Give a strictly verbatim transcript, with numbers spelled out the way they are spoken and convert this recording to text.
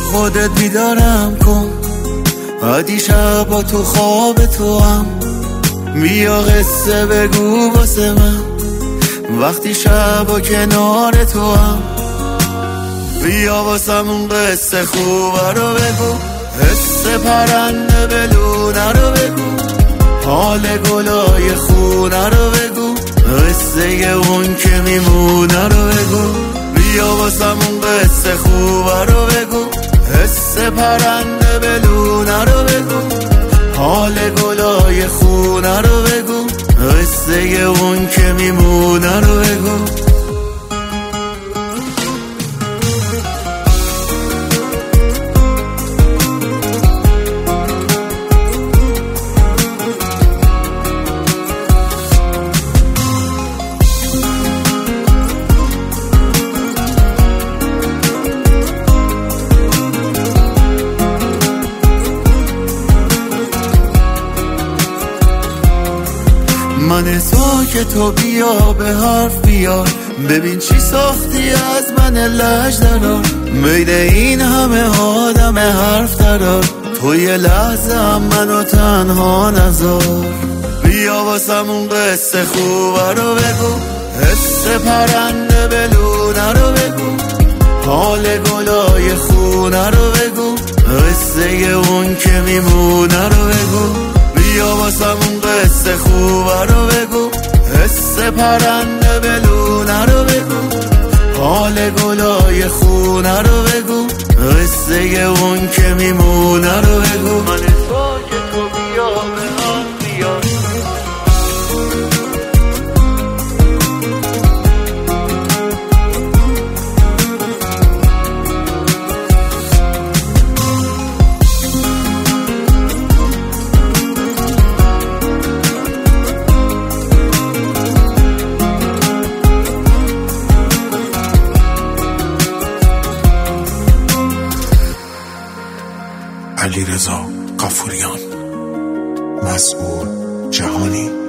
خودت بیدارم کن، عادی شبا تو خواب تو هم بیا قصه بگو واسه من، وقتی شبا کنار تو هم بیا واسمون قصه خوبه رو بگو، حس پرنده بلونه رو بگو، حال گلای خونه رو بگو، قصه اون که میمونه رو بگو، بیا واسمون قصه خوبه رو بگو، حس پرنده بلونه رو بگو، حال گلای خونه رو بگو، قصه اون که میمونه رو بگو. من تو که تو بیا به حرف بیار، ببین چی ساختی از من لج درار، میده این همه آدم حرف درار، تو یه لحظه هم منو تنها نذار، بیا واسمون قصه خوبه رو بگو، حس پرنده بلونه رو بگو، حال گلای خونه رو بگو، قصه اون که میمونه رو بگو، بیا واسمون قصه خوبه رو بگو، حس پرنده بلونه رو بگو، حال گلای خونه رو بگو، قصه اون که میمونه رو بگو. من تو که تو بیا به من بیا، علیرضا غفوریان، مسئول جهانی.